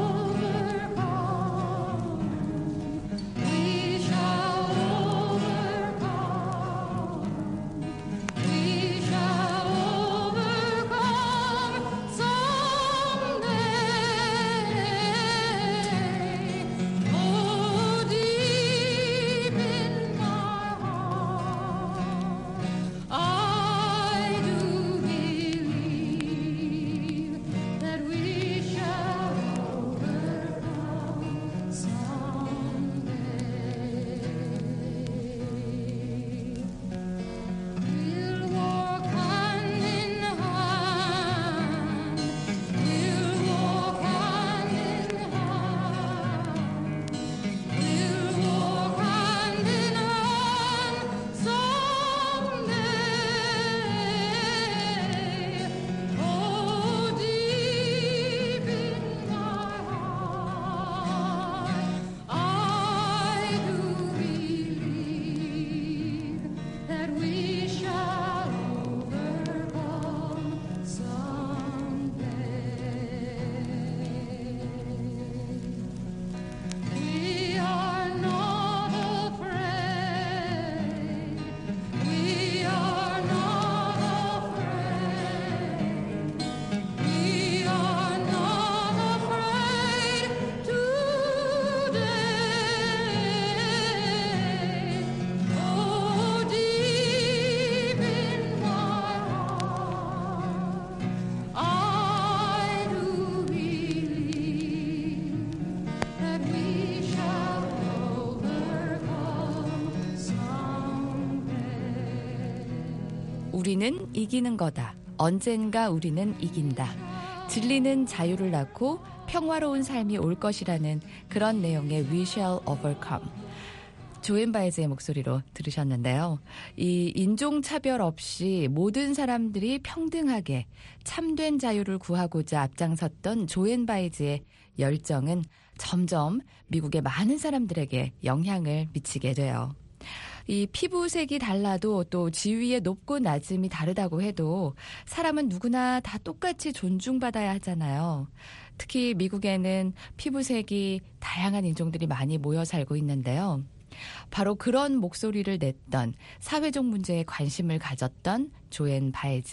우리는 이기는 거다. 언젠가 우리는 이긴다. 진리는 자유를 낳고 평화로운 삶이 올 것이라는 그런 내용의 We Shall Overcome. 조앤 바이즈의 목소리로 들으셨는데요. 이 인종차별 없이 모든 사람들이 평등하게 참된 자유를 구하고자 앞장섰던 조앤 바이즈의 열정은 점점 미국의 많은 사람들에게 영향을 미치게 돼요. 이 피부색이 달라도 또 지위의 높고 낮음이 다르다고 해도 사람은 누구나 다 똑같이 존중받아야 하잖아요. 특히 미국에는 피부색이 다양한 인종들이 많이 모여 살고 있는데요. 바로 그런 목소리를 냈던 사회적 문제에 관심을 가졌던 조앤 바이즈.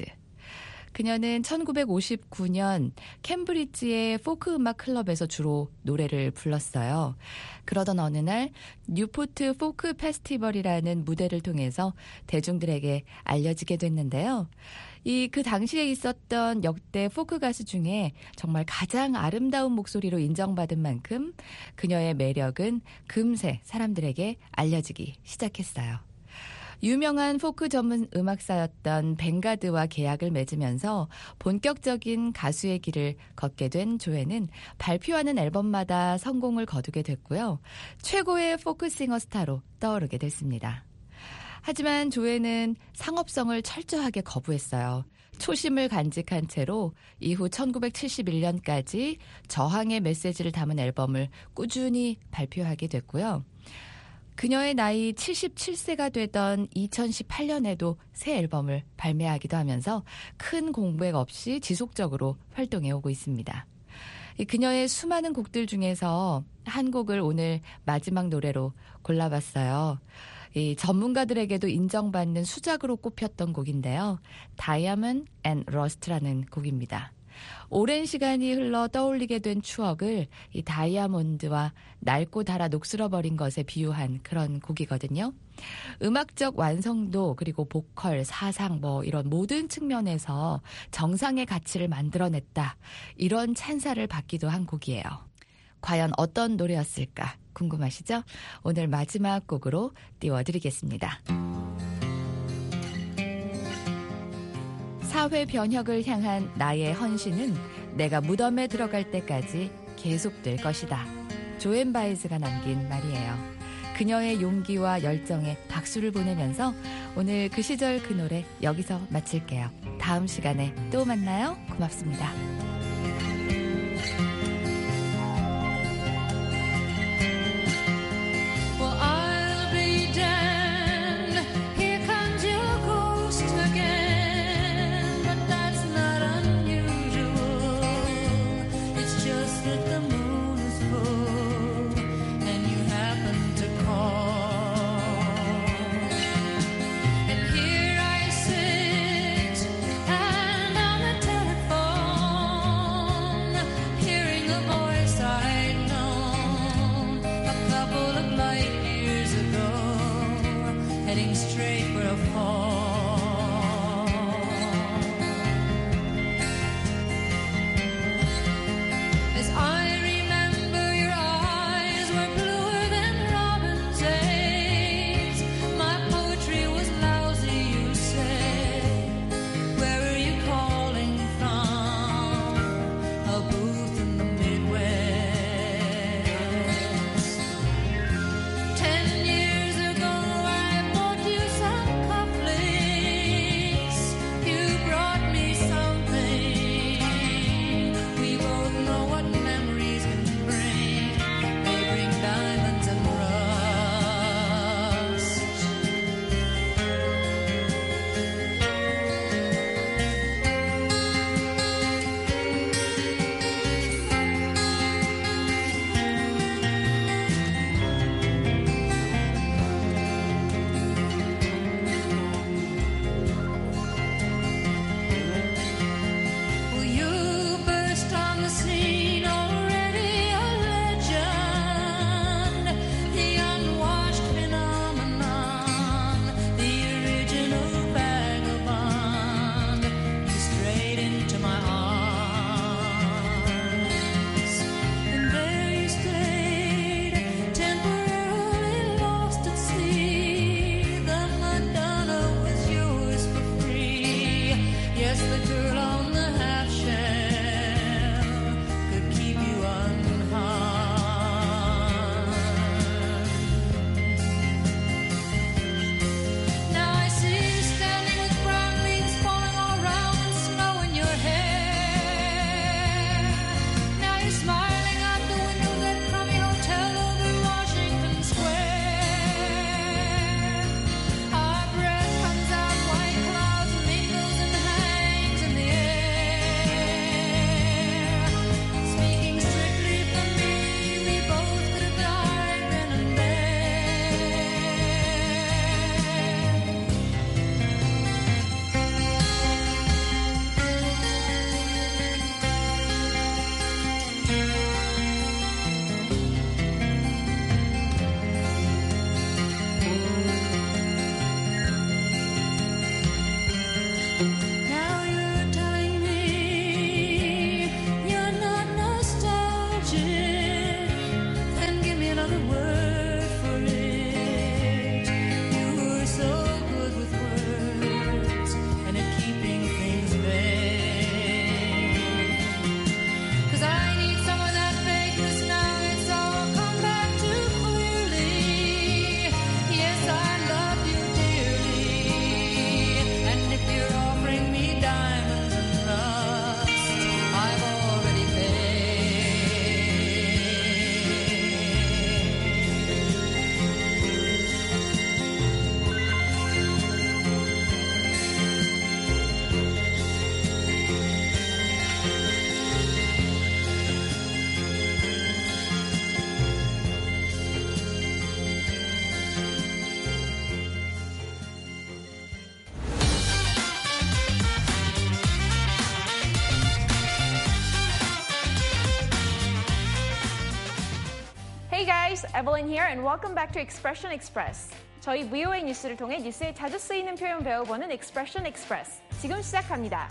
그녀는 천구백오십구 년 캠브리지의 포크 음악 클럽에서 주로 노래를 불렀어요. 그러던 어느 날 뉴포트 포크 페스티벌이라는 무대를 통해서 대중들에게 알려지게 됐는데요. 이 그 당시에 있었던 역대 포크 가수 중에 정말 가장 아름다운 목소리로 인정받은 만큼 그녀의 매력은 금세 사람들에게 알려지기 시작했어요. 유명한 포크 전문 음악사였던 뱅가드와 계약을 맺으면서 본격적인 가수의 길을 걷게 된 조회는 발표하는 앨범마다 성공을 거두게 됐고요. 최고의 포크 싱어 스타로 떠오르게 됐습니다. 하지만 조회는 상업성을 철저하게 거부했어요. 초심을 간직한 채로 이후 천구백칠십일 년까지 저항의 메시지를 담은 앨범을 꾸준히 발표하게 됐고요. 그녀의 나이 칠십칠 세가 되던 이천십팔 년에도 새 앨범을 발매하기도 하면서 큰 공백 없이 지속적으로 활동해 오고 있습니다. 그녀의 수많은 곡들 중에서 한 곡을 오늘 마지막 노래로 골라봤어요. 이 전문가들에게도 인정받는 수작으로 꼽혔던 곡인데요. Diamond and Rust라는 곡입니다. 오랜 시간이 흘러 떠올리게 된 추억을 이 다이아몬드와 낡고 닳아 녹슬어버린 것에 비유한 그런 곡이거든요. 음악적 완성도 그리고 보컬, 사상 뭐 이런 모든 측면에서 정상의 가치를 만들어냈다. 이런 찬사를 받기도 한 곡이에요. 과연 어떤 노래였을까 궁금하시죠? 오늘 마지막 곡으로 띄워드리겠습니다. 사회 변혁을 향한 나의 헌신은 내가 무덤에 들어갈 때까지 계속될 것이다. 조앤 바이즈가 남긴 말이에요. 그녀의 용기와 열정에 박수를 보내면서 오늘 그 시절 그 노래 여기서 마칠게요. 다음 시간에 또 만나요. 고맙습니다. And here I sit, and on the telephone Hey guys, Evelyn here and welcome back to Expression Express. 저희 브이오에이 뉴스를 통해 뉴스에 자주 쓰이는 표현 배워보는 Expression Express. 지금 시작합니다.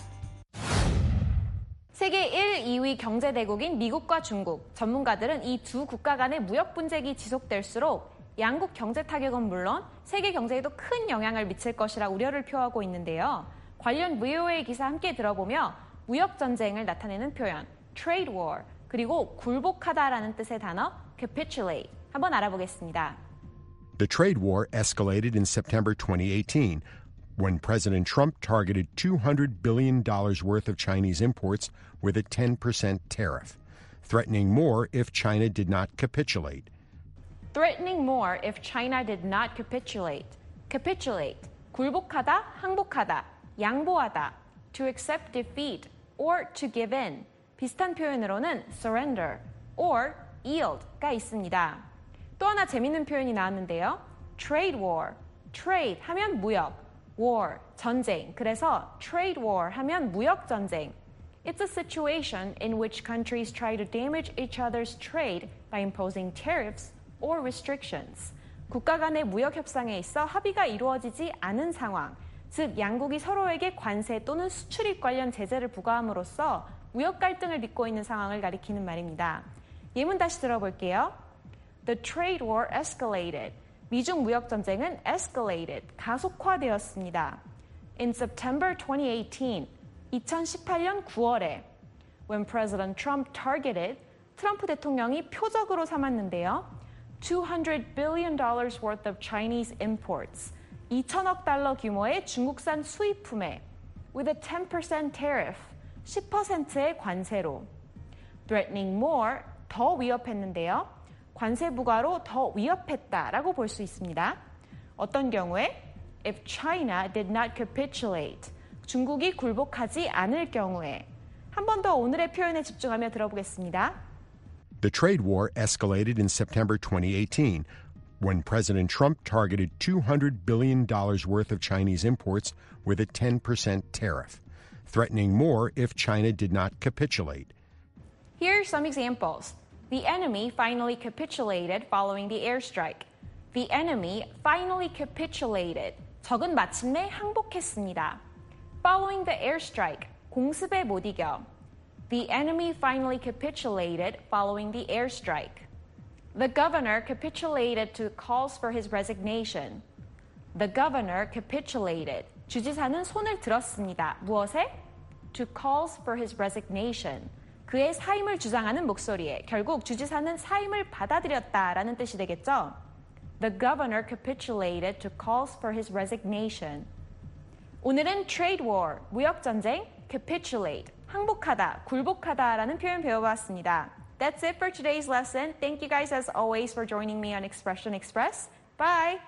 세계 일, 이 위 경제 대국인 미국과 중국. 전문가들은 이 두 국가 간의 무역 분쟁이 지속될수록 양국 경제 타격은 물론 세계 경제에도 큰 영향을 미칠 것이라 우려를 표하고 있는데요. 관련 브이오에이 기사 함께 들어보며 무역 전쟁을 나타내는 표현 trade war 그리고 굴복하다라는 뜻의 단어 capitulate 한번 알아보겠습니다. The trade war escalated in September twenty eighteen when President Trump targeted two hundred billion dollars worth of Chinese imports with a ten percent tariff, threatening more if China did not capitulate. Threatening more if China did not capitulate. Capitulate, 굴복하다, 항복하다, 양보하다, to accept defeat or to give in. 비슷한 표현으로는 surrender or yield가 있습니다. 또 하나 재밌는 표현이 나왔는데요. trade war, trade 하면 무역, war, 전쟁. 그래서 trade war 하면 무역 전쟁. It's a situation in which countries try to damage each other's trade by imposing tariffs or restrictions. 국가 간의 무역 협상에 있어 합의가 이루어지지 않은 상황, 즉 양국이 서로에게 관세 또는 수출입 관련 제재를 부과함으로써 무역 갈등을 빚고 있는 상황을 가리키는 말입니다. 예문 다시 들어볼게요. The trade war escalated. 미중 무역 전쟁은 escalated, 가속화되었습니다. In September twenty eighteen, 이천십팔 년 구월에 when President Trump targeted, 트럼프 대통령이 표적으로 삼았는데요. two hundred billion dollars worth of Chinese imports, 이천억 달러 규모의 중국산 수입품에 with a ten percent tariff, 십 퍼센트의 관세로 threatening more, 더 위협했는데요. 관세 부과로 더 위협했다라고 볼 수 있습니다. 어떤 경우에 if China did not capitulate, 중국이 굴복하지 않을 경우에 한 번 더 오늘의 표현에 집중하며 들어보겠습니다. The trade war escalated in September twenty eighteen when President Trump targeted two hundred billion dollars worth of Chinese imports with a ten percent tariff, threatening more if China did not capitulate. Here are some examples. The enemy finally capitulated following the airstrike. The enemy finally capitulated. 적은 마침내 항복했습니다. Following the airstrike. 공습에 못 이겨. The enemy finally capitulated following the airstrike. The governor capitulated to calls for his resignation. The governor capitulated. 주지사는 손을 들었습니다. 무엇에? To calls for his resignation. 그의 사임을 주장하는 목소리에 결국 주지사는 사임을 받아들였다라는 뜻이 되겠죠. The governor capitulated to calls for his resignation. 오늘은 trade war, 무역 전쟁, capitulate, 항복하다, 굴복하다라는 표현 배워봤습니다. That's it for today's lesson. Thank you guys as always for joining me on Expression Express. Bye!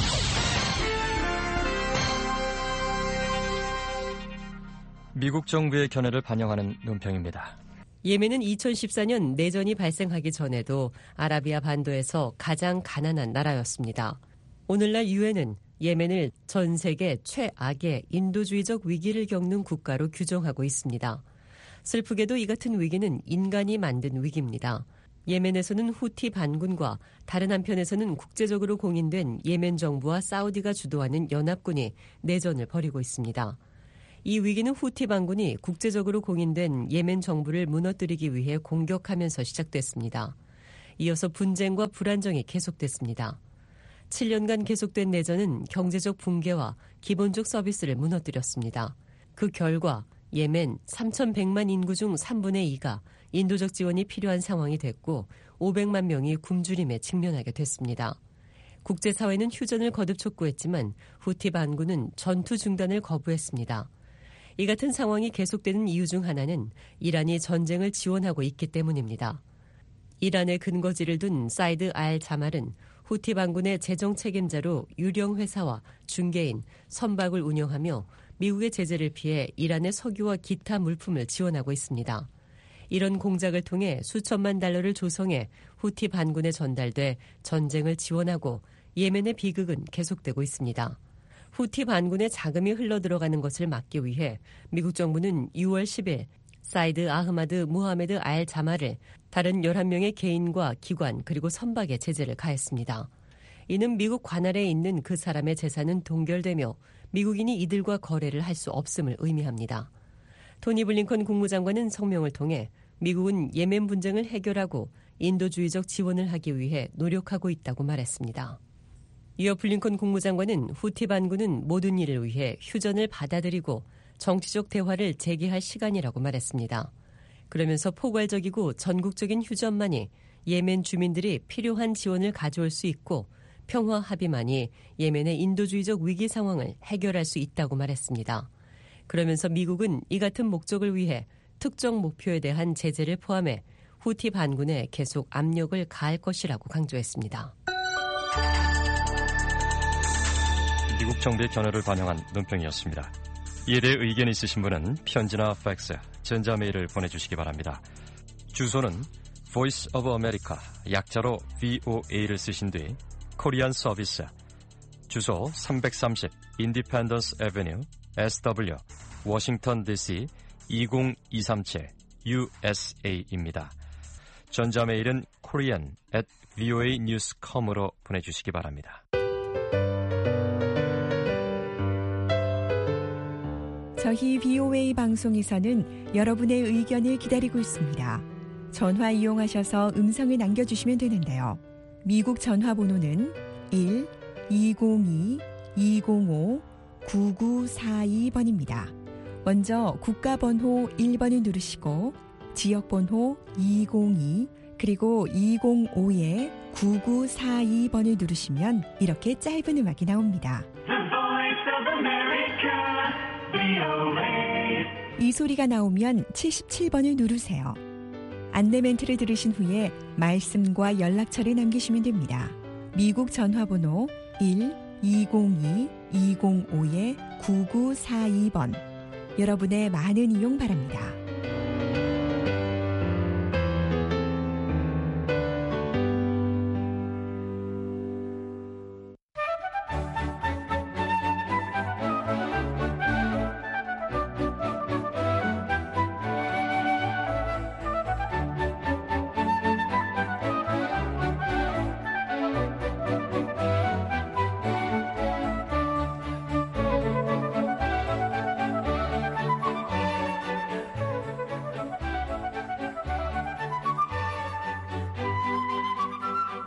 미국 정부의 견해를 반영하는 논평입니다. 예멘은 이천십사 년 내전이 발생하기 전에도 아라비아 반도에서 가장 가난한 나라였습니다. 오늘날 유엔은 예멘을 전 세계 최악의 인도주의적 위기를 겪는 국가로 규정하고 있습니다. 슬프게도 이 같은 위기는 인간이 만든 위기입니다. 예멘에서는 후티 반군과 다른 한편에서는 국제적으로 공인된 예멘 정부와 사우디가 주도하는 연합군이 내전을 벌이고 있습니다. 이 위기는 후티 반군이 국제적으로 공인된 예멘 정부를 무너뜨리기 위해 공격하면서 시작됐습니다. 이어서 분쟁과 불안정이 계속됐습니다. 칠 년간 계속된 내전은 경제적 붕괴와 기본적 서비스를 무너뜨렸습니다. 그 결과 예멘 삼천백만 인구 중 삼분의 이가 인도적 지원이 필요한 상황이 됐고 오백만 명이 굶주림에 직면하게 됐습니다. 국제사회는 휴전을 거듭 촉구했지만 후티 반군은 전투 중단을 거부했습니다. 이 같은 상황이 계속되는 이유 중 하나는 이란이 전쟁을 지원하고 있기 때문입니다. 이란의 근거지를 둔 사이드 알 자말은 후티 반군의 재정 책임자로 유령 회사와 중개인, 선박을 운영하며 미국의 제재를 피해 이란의 석유와 기타 물품을 지원하고 있습니다. 이런 공작을 통해 수천만 달러를 조성해 후티 반군에 전달돼 전쟁을 지원하고 예멘의 비극은 계속되고 있습니다. 후티 반군의 자금이 흘러들어가는 것을 막기 위해 미국 정부는 유월 십일 사이드 아흐마드 무하메드 알 자마를 다른 열한 명의 개인과 기관 그리고 선박에 제재를 가했습니다. 이는 미국 관할에 있는 그 사람의 재산은 동결되며 미국인이 이들과 거래를 할 수 없음을 의미합니다. 토니 블링컨 국무장관은 성명을 통해 미국은 예멘 분쟁을 해결하고 인도주의적 지원을 하기 위해 노력하고 있다고 말했습니다. 이어 블링컨 국무장관은 후티 반군은 모든 일을 위해 휴전을 받아들이고 정치적 대화를 재개할 시간이라고 말했습니다. 그러면서 포괄적이고 전국적인 휴전만이 예멘 주민들이 필요한 지원을 가져올 수 있고 평화 합의만이 예멘의 인도주의적 위기 상황을 해결할 수 있다고 말했습니다. 그러면서 미국은 이 같은 목적을 위해 특정 목표에 대한 제재를 포함해 후티 반군에 계속 압력을 가할 것이라고 강조했습니다. 미국 정부의 견해를 반영한 논평이었습니다. 이에 대해 의견이 있으신 분은 편지나 팩스, 전자메일을 보내주시기 바랍니다. 주소는 Voice of America, 약자로 브이오에이를 쓰신 뒤 코리안 서비스, 주소 삼백삼십 Independence Avenue, 에스더블유, 워싱턴 디씨 이공이삼칠 유에스에이입니다. 전자메일은 korean at voa news dot com으로 보내주시기 바랍니다. 저희 브이오에이 방송에서는 여러분의 의견을 기다리고 있습니다. 전화 이용하셔서 음성을 남겨주시면 되는데요. 미국 전화번호는 일 이공이 이공오 구구사이 번입니다. 먼저 국가번호 일 번을 누르시고 지역번호 이공이 그리고 이공오에 구구사이 번을 누르시면 이렇게 짧은 음악이 나옵니다. 이 소리가 나오면 칠십칠 번을 누르세요. 안내 멘트를 들으신 후에 말씀과 연락처를 남기시면 됩니다. 미국 전화번호 일 이공이 이공오에 구구사이 번. 여러분의 많은 이용 바랍니다.